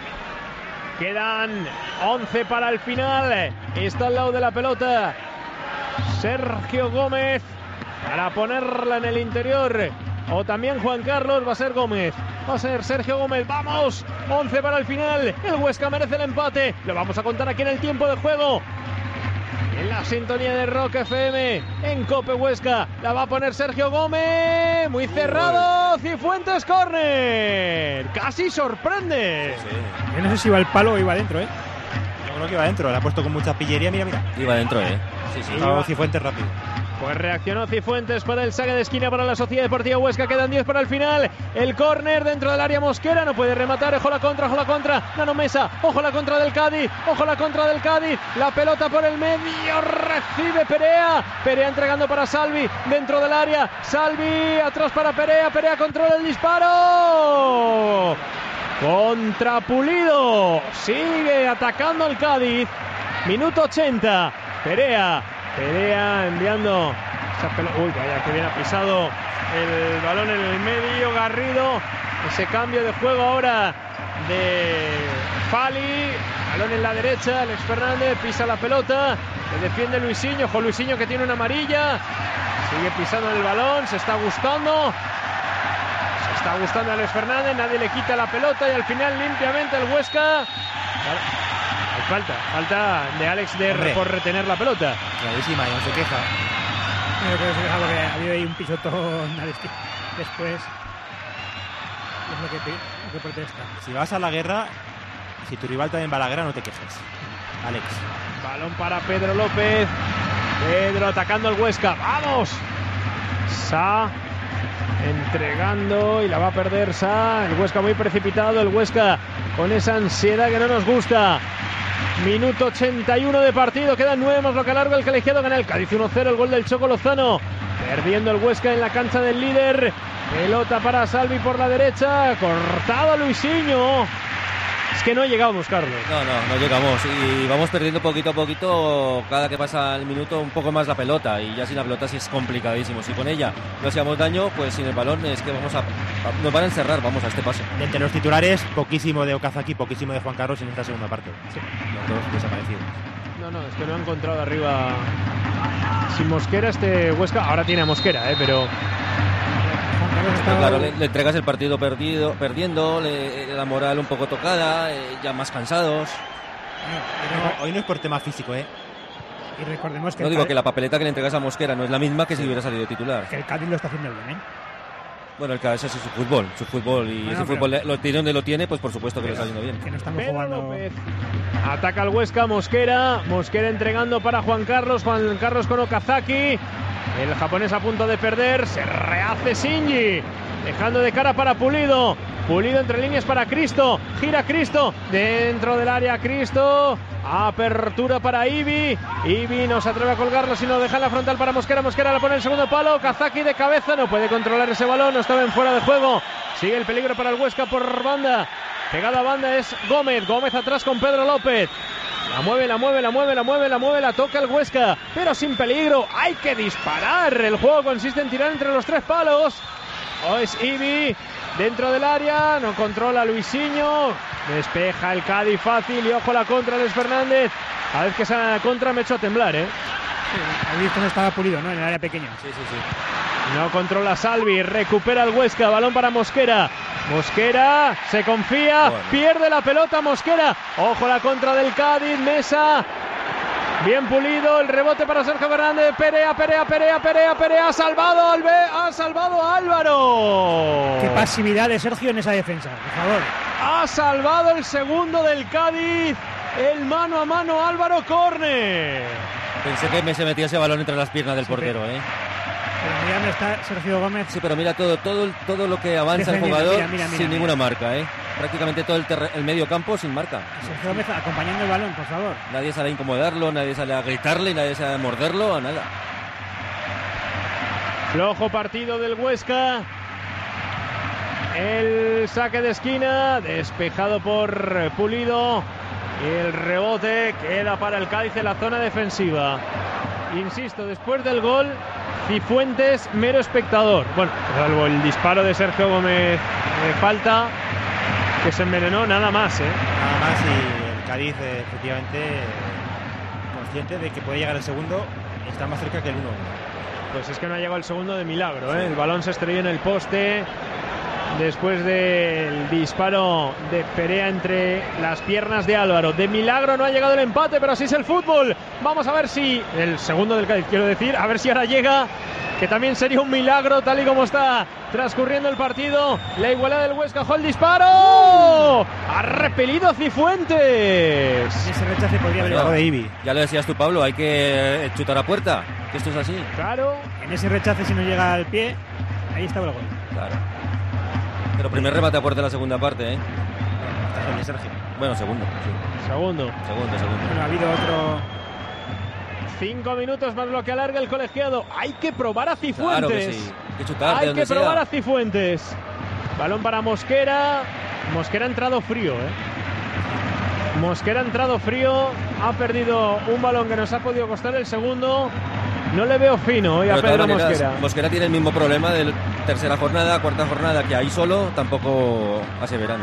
Quedan 11 para el final. Está al lado de la pelota Sergio Gómez para ponerla en el interior. O también Juan Carlos, va a ser Gómez. Va a ser Sergio Gómez. ¡Vamos! 11 para el final. El Huesca merece el empate. Lo vamos a contar aquí en el tiempo de juego. En la sintonía de Rock FM, en Cope Huesca, la va a poner Sergio Gómez, muy cerrado, Cifuentes, córner, casi sorprende.
Sí. Yo no sé si iba al palo o iba adentro,
Yo creo que iba adentro, la ha puesto con mucha pillería, mira.
Iba adentro,
Sí, Cifuentes rápido.
Pues reaccionó Cifuentes para el saque de esquina para la Sociedad Deportiva Huesca. Quedan 10 para el final. El córner dentro del área. Mosquera no puede rematar. Ojo la contra. Nano Mesa. Ojo la contra del Cádiz. La pelota por el medio. Recibe Perea. Perea entregando para Salvi dentro del área. Salvi atrás para Perea. Perea controla el disparo. Contra Pulido. Sigue atacando el Cádiz. Minuto 80. Perea enviando esa pelota. Uy, vaya que bien ha pisado el balón en el medio. Garrido. Ese cambio de juego ahora de Fali. Balón en la derecha. Alex Fernández pisa la pelota. Le defiende Luisinho. Ojo, Luisinho que tiene una amarilla. Sigue pisando el balón. Se está gustando Alex Fernández. Nadie le quita la pelota y al final limpiamente el Huesca. Falta de Alex por retener la pelota.
Clarísima, y no se queja.
Creo que se queja porque ha habido ahí un pisotón después. Es lo que protesta.
Si vas a la guerra, si tu rival también va a la guerra, no te quejes. Alex.
Balón para Pedro López. Pedro atacando el Huesca. ¡Vamos! Sa entregando y la va a perder Sa. El Huesca muy precipitado. El Huesca con esa ansiedad que no nos gusta. Minuto 81 de partido, quedan 9 más lo que alarga el colegiado. Gana el Cádiz 1-0, el gol del Choco Lozano. Perdiendo el Huesca en la cancha del líder. Pelota para Salvi por la derecha. Cortado Luisinho. Es que no llegamos, Carlos.
No llegamos. Y vamos perdiendo poquito a poquito. Cada que pasa el minuto un poco más la pelota. Y ya sin la pelota sí es complicadísimo. Si con ella no hacíamos daño, pues sin el balón es que nos van a encerrar, vamos a este paso.
Entre los titulares, poquísimo de Okazaki, poquísimo de Juan Carlos en esta segunda parte. Sí. Los dos desaparecidos.
No, es que no ha encontrado arriba. Sin Mosquera este Huesca. Ahora tiene a Mosquera, pero...
Claro, le entregas el partido perdiendo, la moral un poco tocada, ya más cansados.
Hoy no es por tema físico,
Y recordemos que...
No digo que la papeleta que le entregas a Mosquera no es la misma que si hubiera salido titular.
Que el Cádiz lo está haciendo bien,
Bueno, el Cádiz es su fútbol y ese fútbol lo tiene donde lo tiene, pues por supuesto que lo está haciendo bien.
Que no estamos jugando...
Ataca el Huesca, Mosquera entregando para Juan Carlos con Okazaki. El japonés a punto de perder, se rehace Shinji, dejando de cara para Pulido entre líneas para Cristo, gira Cristo, dentro del área Cristo, apertura para Ibi no se atreve a colgarlo, sino deja la frontal para Mosquera la pone en el segundo palo, Okazaki de cabeza, no puede controlar ese balón, no estaba en fuera de juego, sigue el peligro para el Huesca por banda, pegada a banda es Gómez atrás con Pedro López. La mueve, la toca el Huesca, pero sin peligro, hay que disparar. El juego consiste en tirar entre los 3 palos. Es Ibi dentro del área, no controla Luisinho, despeja el Cádiz fácil y ojo la contra Alex Fernández. A ver que esa contra me echó a temblar,
Sí, ahí visto no estaba Pulido, ¿no? En el área pequeña.
Sí.
No controla Salvi, recupera el Huesca, balón para Mosquera se confía, pierde la pelota Mosquera, ojo la contra del Cádiz, Mesa, bien Pulido, el rebote para Sergio Fernández, Perea, ha salvado a Álvaro.
Qué pasividad de Sergio en esa defensa, por favor.
Ha salvado el segundo del Cádiz, el mano a mano Álvaro, córner.
Pensé que se metía ese balón entre las piernas del portero,
Pero mira dónde está Sergio Gómez.
Sí, pero mira todo lo que avanza el jugador sin ninguna marca, Prácticamente todo el medio campo sin marca.
Sergio Gómez acompañando el balón, por favor.
Nadie sale a incomodarlo, nadie sale a gritarle, nadie sale a morderlo, a nada.
Flojo partido del Huesca. El saque de esquina, despejado por Pulido. Y el rebote queda para el Cádiz en la zona defensiva. Insisto, después del gol, Cifuentes mero espectador. Bueno, salvo el disparo de Sergio Gómez de falta, que se envenenó, nada más.
Nada más, y el Cádiz efectivamente consciente de que puede llegar el segundo, está más cerca que el 1-1.
Pues es que no ha llegado el segundo de milagro, El balón se estrelló en el poste después del disparo de Perea entre las piernas de Álvaro. De milagro no ha llegado el empate, pero así es el fútbol. Vamos a ver si el segundo del Cádiz, quiero decir, a ver si ahora llega, que también sería un milagro tal y como está transcurriendo el partido. La igualdad del Huesca, el disparo, ha repelido Cifuentes.
Ese rechace podría haber llegado de Ibi.
Ya lo decías tú, Pablo, hay que chutar a puerta. Que esto es así.
Claro.
En ese rechace, si no llega al pie, ahí estaba el gol.
Claro. Pero primer remate a puerta de la segunda parte, ¿eh? Sergio. Bueno, segundo. Sí.
Segundo.
Bueno, ha habido otro...
5 minutos más lo que alarga el colegiado. Hay que probar a Cifuentes.
Claro que sí. Hay que chutar,
Hay que probar a Cifuentes. Balón para Mosquera. Mosquera ha entrado frío, Mosquera ha entrado frío. Ha perdido un balón que nos ha podido costar el segundo. No le veo fino hoy a Pedro Mosquera.
Mosquera tiene el mismo problema de tercera jornada, cuarta jornada, que ahí solo tampoco hace verano,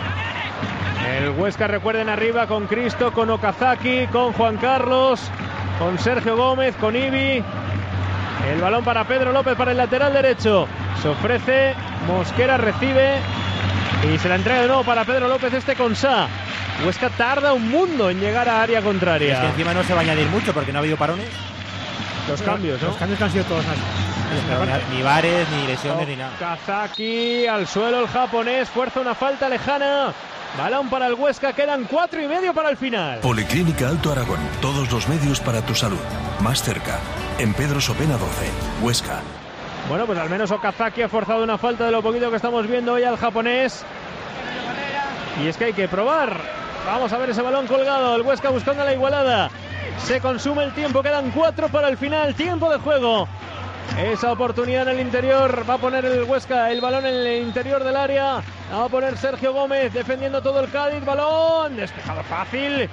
El Huesca, recuerden, arriba con Cristo, con Okazaki, con Juan Carlos, con Sergio Gómez, con Ibi. El balón para Pedro López, para el lateral derecho. Se ofrece, Mosquera recibe y se la entrega de nuevo para Pedro López, con Sá. Huesca tarda un mundo en llegar a área contraria.
Es que encima no se va a añadir mucho porque no ha habido parones.
Los cambios, ¿no?
Los cambios han sido todos
ni bares, ni lesiones, ni nada.
Okazaki al suelo, el japonés, fuerza una falta lejana. Balón para el Huesca, quedan 4:30 para el final.
Policlínica Alto Aragón, todos los medios para tu salud. Más cerca, en Pedro Sopena 12, Huesca.
Bueno, pues al menos Okazaki ha forzado una falta de lo poquito que estamos viendo hoy al japonés. Y es que hay que probar. Vamos a ver ese balón colgado, el Huesca buscando la igualada. Se consume el tiempo, quedan 4 para el final, tiempo de juego. Esa oportunidad en el interior, va a poner el Huesca el balón en el interior del área. Va a poner Sergio Gómez defendiendo todo el Cádiz, balón despejado fácil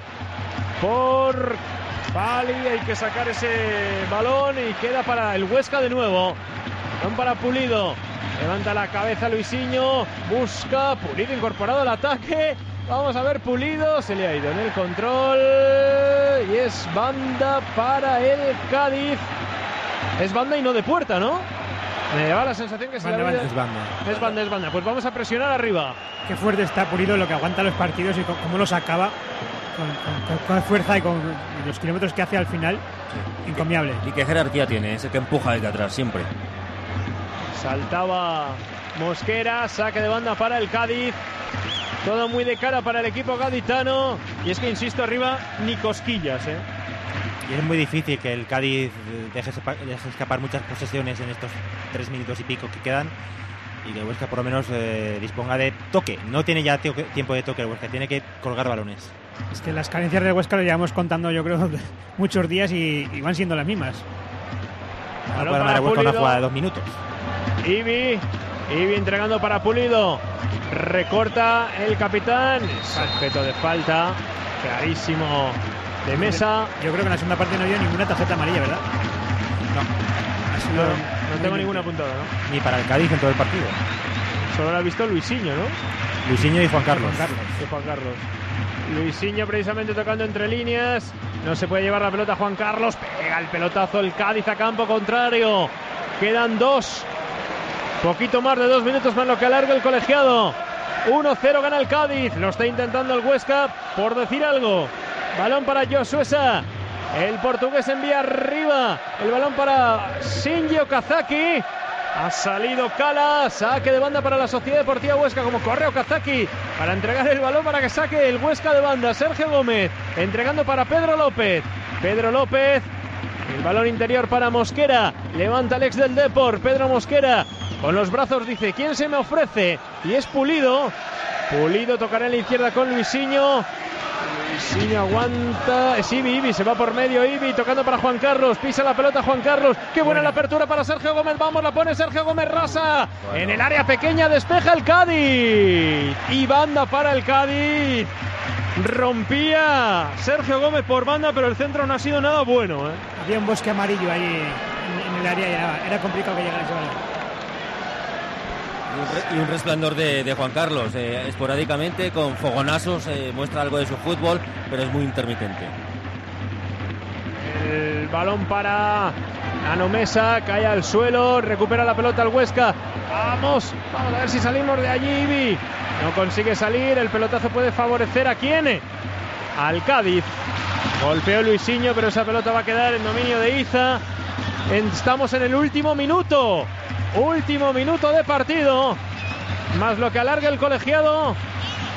por Pali. Hay que sacar ese balón y queda para el Huesca de nuevo. Balón para Pulido, levanta la cabeza Luisinho, busca, Pulido incorporado al ataque. Vamos a ver, Pulido, se le ha ido en el control y es banda para el Cádiz. Es banda y no de puerta, ¿no? Me da la sensación que se le ha ido. Es banda. Pues vamos a presionar arriba.
Qué fuerte está Pulido, lo que aguanta los partidos y cómo los acaba. Con fuerza y con los kilómetros que hace al final. Sí. Encomiable.
Y qué jerarquía tiene, ese que empuja desde atrás siempre.
Saltaba Mosquera, saque de banda para el Cádiz. Todo muy de cara para el equipo gaditano. Y es que, insisto, arriba ni cosquillas,
Y es muy difícil que el Cádiz deje escapar muchas posesiones en estos 3 minutos y pico que quedan. Y que el Huesca por lo menos disponga de toque. No tiene ya tiempo de toque el Huesca, tiene que colgar balones.
Es que las carencias del Huesca lo llevamos contando, yo creo, muchos días y van siendo las mismas.
No puede ganar el Huesca una jugada de 2 minutos.
Ibi entregando para Pulido. Recorta el capitán. Objeto de falta. Clarísimo de Mesa.
Yo creo que en la segunda parte no dio ninguna tarjeta amarilla, ¿verdad?
No tengo ninguna apuntada, ¿no?
Ni para el Cádiz en todo el partido.
Solo lo ha visto Luisinho, ¿no?
Luisinho y Juan Carlos.
Juan Carlos. Luisinho precisamente tocando entre líneas. No se puede llevar la pelota Juan Carlos. Pega el pelotazo el Cádiz a campo contrario. Quedan 2. Poquito más de 2 minutos más lo que alarga el colegiado. 1-0 gana el Cádiz. Lo está intentando el Huesca, por decir algo. Balón para Josué Sá. El portugués envía arriba. El balón para Shinji Okazaki. Ha salido Cala. Saque de banda para la Sociedad Deportiva Huesca. Como corre Okazaki para entregar el balón para que saque el Huesca de banda. Sergio Gómez entregando para Pedro López. Pedro López. El balón interior para Mosquera. Levanta el ex del Depor. Pedro Mosquera. Con los brazos dice: ¿quién se me ofrece? Y es Pulido. Pulido tocará en la izquierda con Luisinho. Luisinho aguanta. Es Ibi. Se va por medio. Ibi tocando para Juan Carlos. Pisa la pelota Juan Carlos. Qué buena la apertura para Sergio Gómez. Vamos, la pone Sergio Gómez. Rasa. En el área pequeña despeja el Cádiz. Y banda para el Cádiz. Rompía Sergio Gómez por banda, pero el centro no ha sido nada bueno.
Había un bosque amarillo ahí en el área y era complicado que llegara ese balón.
Y un resplandor de Juan Carlos, esporádicamente, con fogonazos, muestra algo de su fútbol, pero es muy intermitente.
El balón para Anomesa, cae al suelo, recupera la pelota el Huesca. Vamos a ver si salimos de allí. Ibi no consigue salir, el pelotazo puede favorecer ¿a quién? Al Cádiz. Golpeó Luisinho, pero esa pelota va a quedar en dominio de Iza. Estamos en el último minuto. Último minuto de partido. Más lo que alarga el colegiado.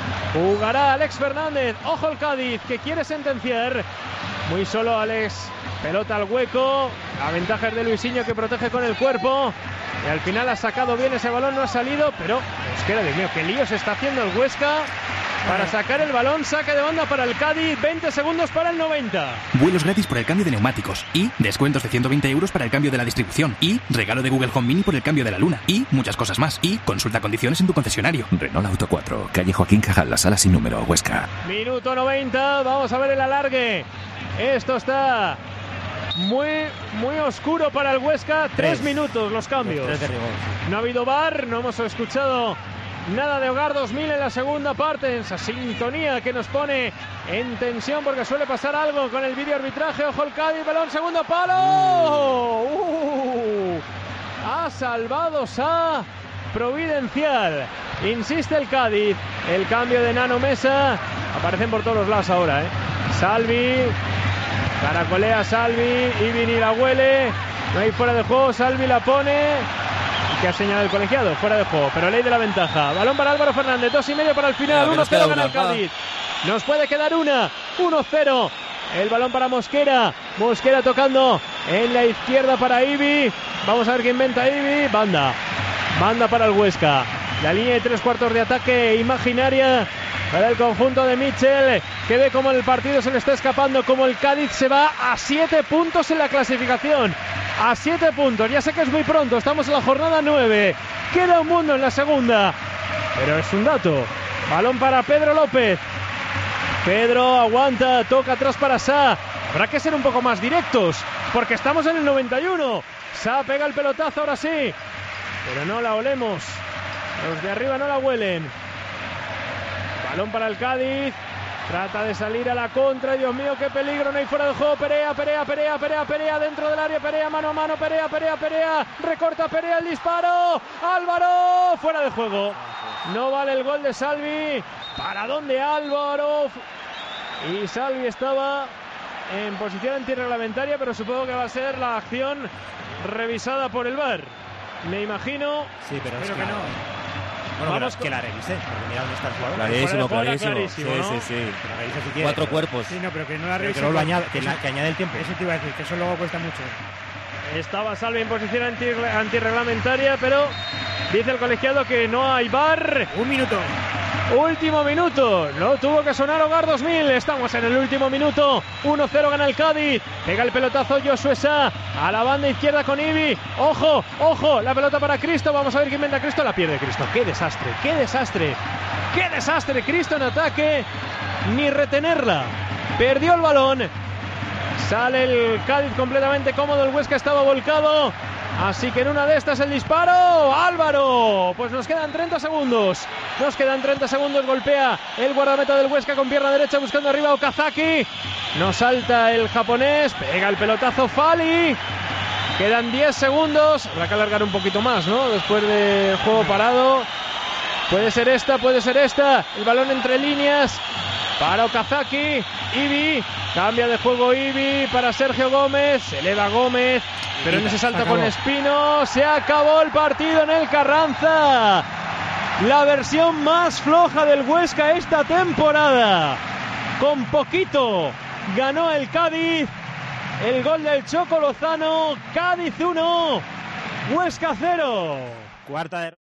Jugará Alex Fernández. Ojo el Cádiz, que quiere sentenciar. Muy solo Alex pelota al hueco, la ventaja es de Luisinho, que protege con el cuerpo, y al final ha sacado bien ese balón, no ha salido, pero Mosquera, Dios mío, qué lío se está haciendo el Huesca para sacar el balón. Saque de banda para el Cádiz, 20 segundos para el 90.
Vuelos gratis por el cambio de neumáticos, y descuentos de 120 euros para el cambio de la distribución, y regalo de Google Home Mini por el cambio de la luna, y muchas cosas más, y consulta condiciones en tu concesionario.
Renault Auto 4, calle Joaquín Cajal, la sala sin número, Huesca.
Minuto 90, vamos a ver el alargue. Esto está muy oscuro para el Huesca. 3 minutos los cambios.
3 de rigor.
No ha habido VAR, no hemos escuchado nada de Hogar 2000 en la segunda parte, esa sintonía que nos pone en tensión porque suele pasar algo con el vídeo arbitraje. Ojo el Cádiz, balón, segundo palo. Ha salvado Sa Providencial. Insiste el Cádiz. El cambio de Nano Mesa. Aparecen por todos los lados ahora, Salvi. Caracolea Salvi. Ibi la huele. No hay fuera de juego. Salvi la pone. Que ha señalado el colegiado, fuera de juego, pero ley de la ventaja. Balón para Álvaro Fernández, 2,5 para el final, 1-0 gana el Cádiz. Nos puede quedar 1-0. El balón para Mosquera. Mosquera tocando en la izquierda para Ibi. Vamos a ver qué inventa Ibi. Banda para el Huesca. La línea de 3/4 de ataque imaginaria para el conjunto de Mitchell, que ve como el partido se le está escapando, como el Cádiz se va a 7 puntos en la clasificación. A 7 puntos, ya sé que es muy pronto, estamos en la jornada 9. Queda un mundo en la segunda, pero es un dato. Balón para Pedro López. Pedro aguanta, toca atrás para Sa. Habrá que ser un poco más directos, porque estamos en el 91. Sa pega el pelotazo, ahora sí, pero no la olemos. Los de arriba no la huelen. Balón para el Cádiz. Trata de salir a la contra. Dios mío, qué peligro. No hay fuera de juego. Perea. Dentro del área. Perea, mano a mano. Perea. Recorta Perea el disparo. Álvaro. Fuera de juego. No vale el gol de Salvi. ¿Para dónde Álvaro? Y Salvi estaba en posición antirreglamentaria, pero supongo que va a ser la acción revisada por el VAR. Me imagino.
Sí, pero es que
no.
Bueno,
vamos
que la revise, porque mira dónde está el jugador.
Clarísimo.
¿no?
Sí. Si
4 cuerpos.
Sí, no, pero que no la revise.
Que no lo añade, que añade el tiempo.
Eso te iba a decir, que eso luego cuesta mucho.
Estaba Salvi en posición antirreglamentaria, pero dice el colegiado que no hay VAR.
1 minuto.
Último minuto, no tuvo que sonar Hogar 2000, estamos en el último minuto, 1-0 gana el Cádiz, pega el pelotazo Josué Sa a la banda izquierda con Ibi, ojo, la pelota para Cristo, vamos a ver quién inventa Cristo, la pierde Cristo, qué desastre, Cristo en ataque, ni retenerla, perdió el balón, sale el Cádiz completamente cómodo, el Huesca estaba volcado. Así que en una de estas el disparo, Álvaro, pues nos quedan 30 segundos, golpea el guardameta del Huesca con pierna derecha buscando arriba a Okazaki, no salta el japonés, pega el pelotazo Fali, quedan 10 segundos, habrá que alargar un poquito más, ¿no? Después del juego parado, puede ser esta, el balón entre líneas para Okazaki, Ibi, cambia de juego Ibi para Sergio Gómez, se eleva Gómez, pero en ese salto con Espino, se acabó el partido en el Carranza, la versión más floja del Huesca esta temporada, con poquito ganó el Cádiz, el gol del Choco Lozano, Cádiz 1, Huesca 0.
Cuarta de